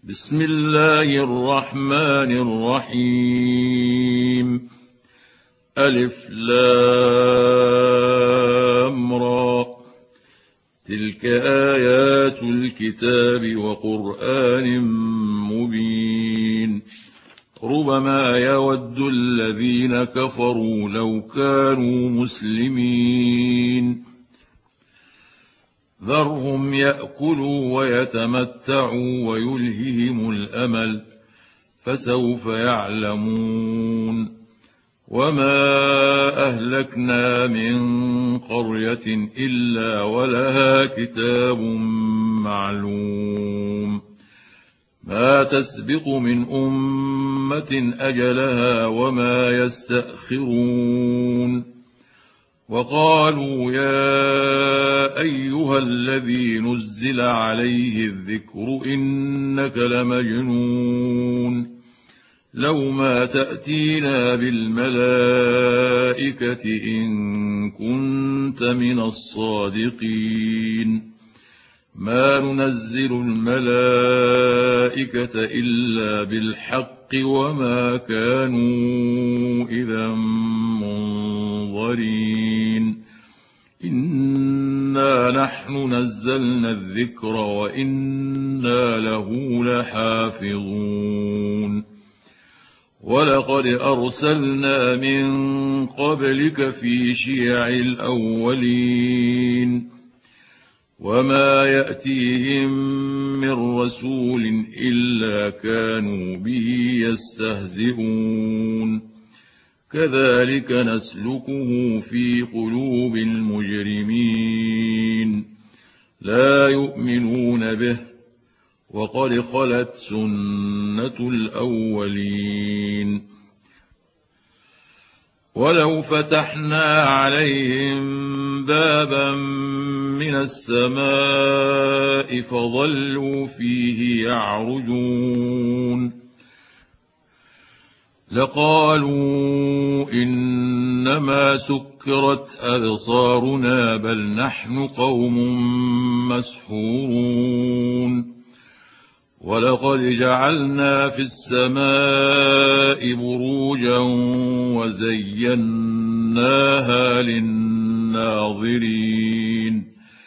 بسم الله الرحمن الرحيم. ألف لام را، تلك آيات الكتاب وقرآن مبين. ربما يود الذين كفروا لو كانوا مسلمين. ذرهم يأكلوا ويتمتعوا ويلههم الأمل، فسوف يعلمون. وما أهلكنا من قرية إلا ولها كتاب معلوم، ما تسبق من أمة أجلها وما يستأخرون. وقالوا يا أيها الذي نزل عليه الذكر إنك لمجنون، لو ما تأتينا بالملائكة إن كنت من الصادقين. ما ننزل الملائكة إلا بالحق وما كانوا إذا منظرين. إنا نحن نزلنا الذكر وإنا له لحافظون. ولقد أرسلنا من قبلك في شيع الأولين، وما يأتيهم من رسول إلا كانوا به يستهزئون. كذلك نسلكه في قلوب المجرمين، لا يؤمنون به، وقد خلت سنة الأولين. ولو فتحنا عليهم بابا من السماء فظلوا فيه يعرجون لقالوا إنما سكرت أبصارنا بل نحن قوم مسحورون. ولقد جعلنا في السماء بروجا وزيناها للناظرين،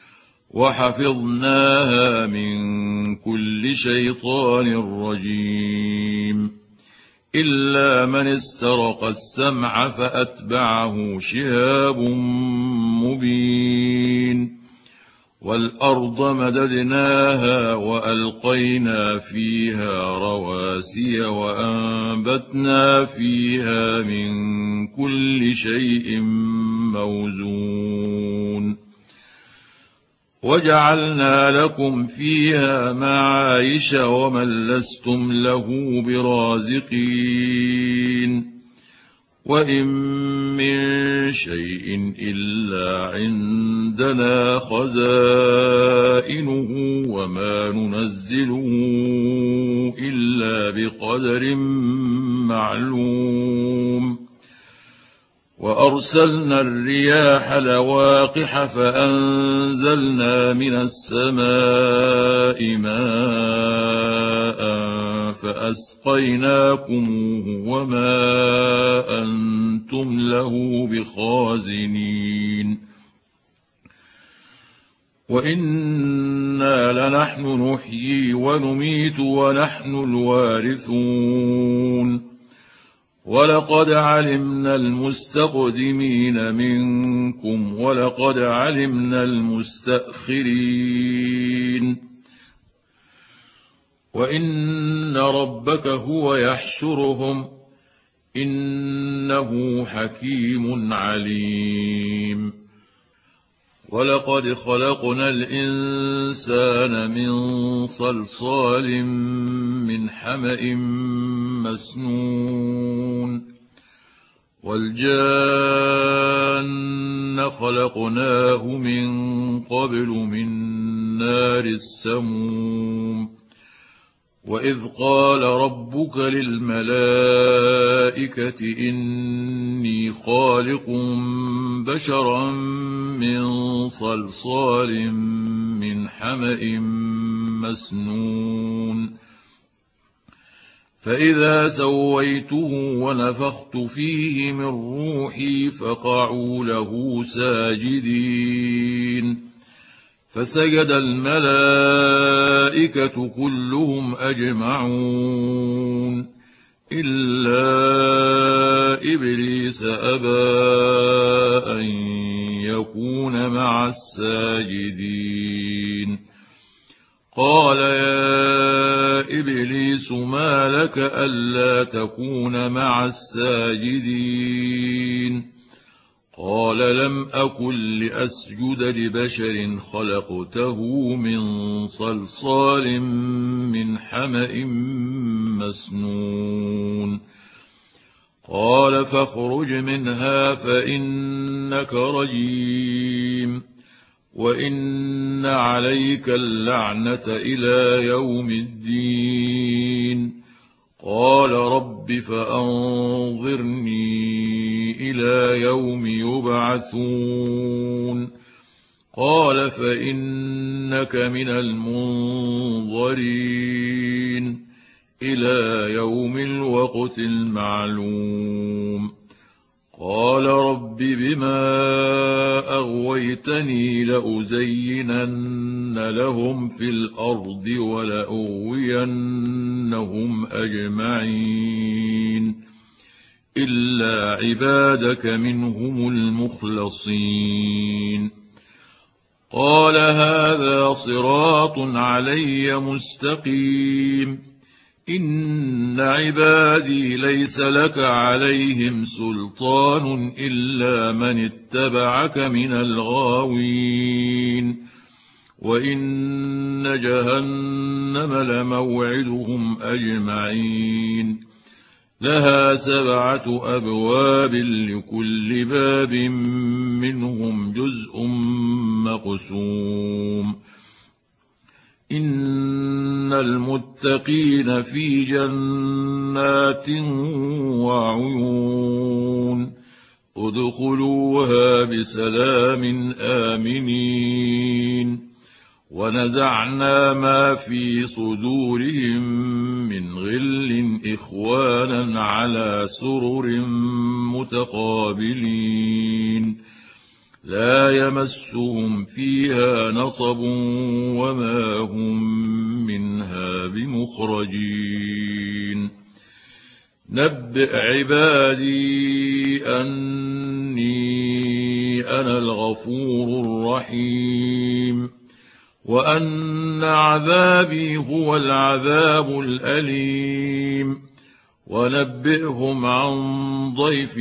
وحفظناها من كل شيطان رجيم، إلا من استرق السمع فأتبعه شهاب مبين. والأرض مددناها وألقينا فيها رواسي وأنبتنا فيها من كل شيء موزون، وجعلنا لكم فيها معايش ومن لستم له برازقين. وإن من شيء إلا عندنا خزائنه وما ننزله إلا بقدر معلوم. وأرسلنا الرياح لواقح فأنزلنا من السماء ماء فأسقيناكموه وما أنتم له بخازنين. وإنا لنحن نحيي ونميت ونحن الوارثون. ولقد علمنا المستقدمين منكم ولقد علمنا المستأخرين. وإن ربك هو يحشرهم إنه حكيم عليم. ولقد خلقنا الإنسان من صلصال من حمأ مسنون. والجان خلقناه من قبل من نار السموم. وإذ قال ربك للملائكة إني خالق بشرا من صلصال من حمأ مسنون فإذا سويته ونفخت فيه من روحي فقعوا له ساجدين فسجد الملائكة كلهم أجمعون إلا إبليس أبى أن يكون مع الساجدين قال يا إبليس ما لك ألا تكون مع الساجدين قال لم أكن لأسجد لبشر خلقته من صلصال من حمأ مسنون قال فاخرج منها فإنك رجيم وإن عليك اللعنة إلى يوم الدين قال رب فأنظرني إلى يوم يبعثون قال فإنك من المنظرين إلى يوم الوقت المعلوم قال رب بما أغويتني لأزينن لهم في الأرض ولأغوينهم أجمعين إلا عبادك منهم المخلصين قال هذا صراط علي مستقيم إن عبادي ليس لك عليهم سلطان إلا من اتبعك من الغاوين وإن جهنم لموعدهم أجمعين لها 7 أبواب لكل باب منهم جزء مقسوم إن المتقين في جنات وعيون ادخلوها بسلام آمنين ونزعنا ما في صدورهم من غل إخوانا على سرر متقابلين لا يمسهم فيها نصب وما هم منها بمخرجين نبئ عبادي أني أنا الغفور الرحيم وأن عذابي هو العذاب الأليم ونبئهم عن ضيف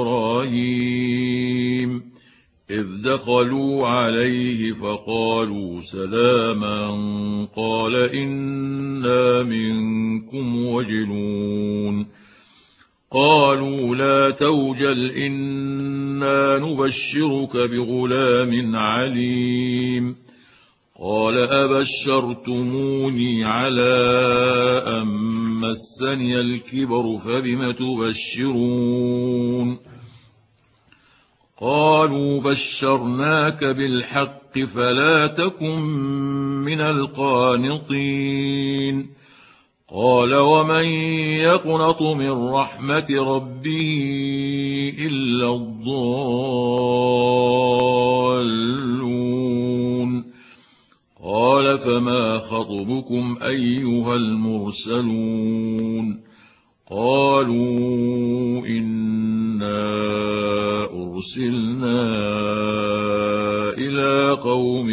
إبراهيم إذ دخلوا عليه فقالوا سلاما قال إنا منكم وجلون قالوا لا توجل إنا نبشرك بغلام عليم قال أبشرتموني على أن مسني الكبر فبم تبشرون قالوا بشرناك بالحق فلا تكن من القانطين قال ومن يقنط من رحمة ربه إلا الضالون قال فما خطبكم أيها المرسلون قالوا إنا أرسلنا إلى قوم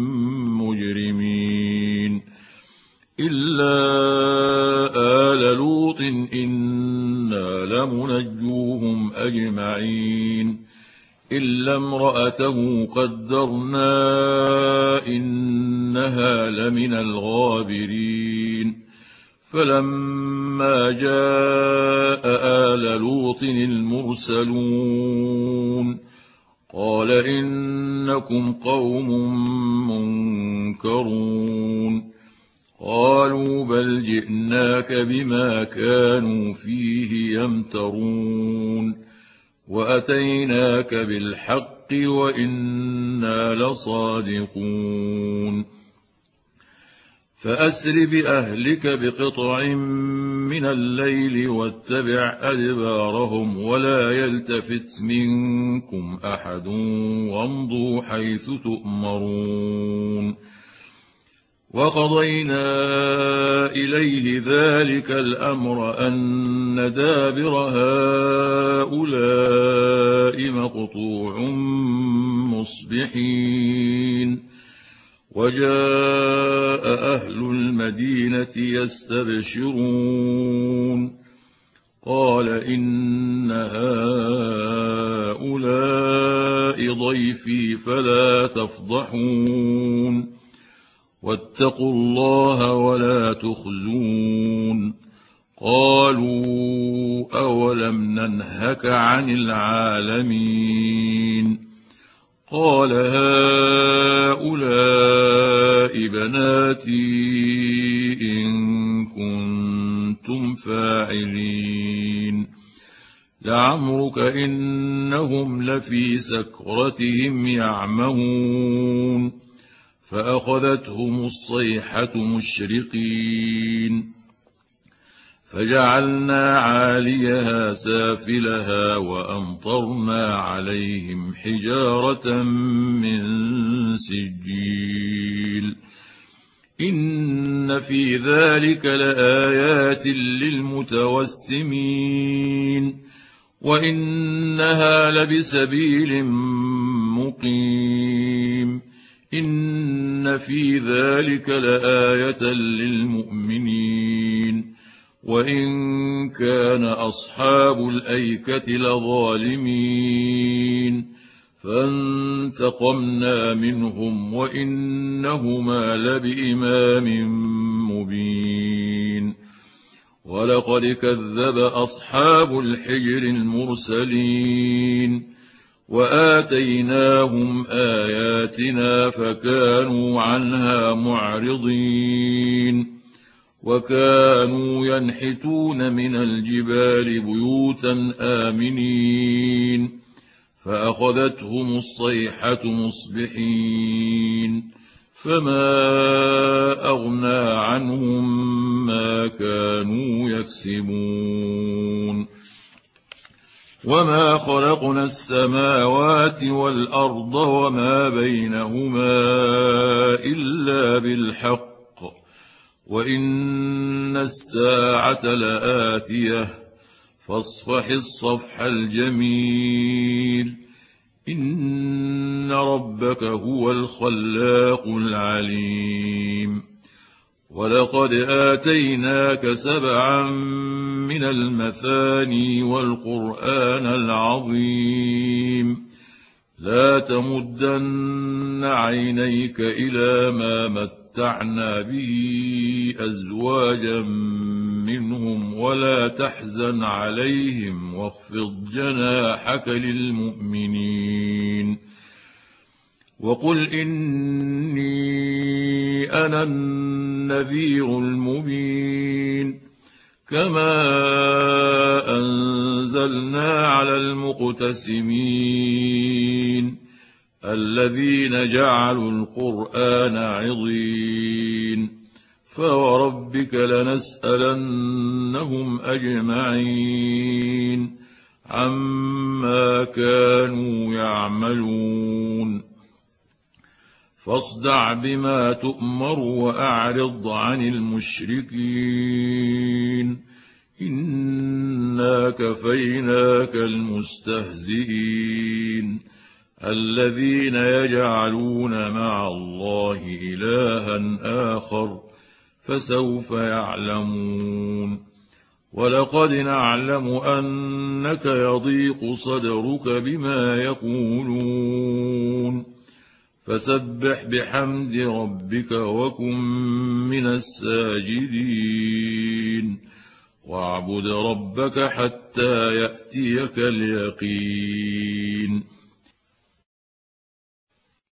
مجرمين إلا آل لوط إنا لمنجوهم أجمعين إلا امرأته قدرنا إنها لمن الغابرين فلما جاء آل لوط المرسلون قال إنكم قوم منكرون قالوا بل جئناك بما كانوا فيه يمترون وأتيناك بالحق وإنا لصادقون فأسر بأهلك بقطع من الليل واتبع أدبارهم ولا يلتفت منكم أحد وامضوا حيث تؤمرون وقضينا إليه ذلك الأمر أن دابر هؤلاء مقطوع مصبحين وجاء أهل المدينة يستبشرون قال إن هؤلاء ضيفي فلا تفضحون واتقوا الله ولا تخزون قالوا أولم ننهك عن العالمين قال هؤلاء بناتي إن كنتم فاعلين لعمرك إنهم لفي سكرتهم يعمهون فأخذتهم الصيحة مشرقين فجعلنا عاليها سافلها وأمطرنا عليهم حجارة من سجيل إن في ذلك لآيات للمتوسمين وإنها لبسبيل مقيم إن في ذلك لآية للمؤمنين وإن كان أصحاب الأيكة لظالمين فانتقمنا منهم وإنهما لبإمام مبين ولقد كذب أصحاب الحجر المرسلين وآتيناهم آياتنا فكانوا عنها معرضين وكانوا ينحتون من الجبال بيوتا آمنين فأخذتهم الصيحة مصبحين فما أغنى عنهم ما كانوا يكسبون وما خلقنا السماوات والأرض وما بينهما إلا بالحق وإن الساعة لآتية فاصفح الصفح الجميل إن ربك هو الخلاق العليم ولقد آتيناك 7 من المثاني والقرآن العظيم لا تمدن عينيك إلى ما متعنا به أزواجا منهم ولا تحزن عليهم واخفض جناحك للمؤمنين وقل إني أنا النذير المبين كما أنزلنا على المقتسمين الذين جعلوا القرآن عضين فوربك لنسألنهم أجمعين عما كانوا يعملون فاصدع بما تؤمر وأعرض عن المشركين إنا كفيناك المستهزئين الذين يجعلون مع الله إلها آخر فسوف يعلمون ولقد نعلم أنك يضيق صدرك بما يقولون فسبح بحمد ربك وكن من الساجدين واعبد ربك حتى يأتيك اليقين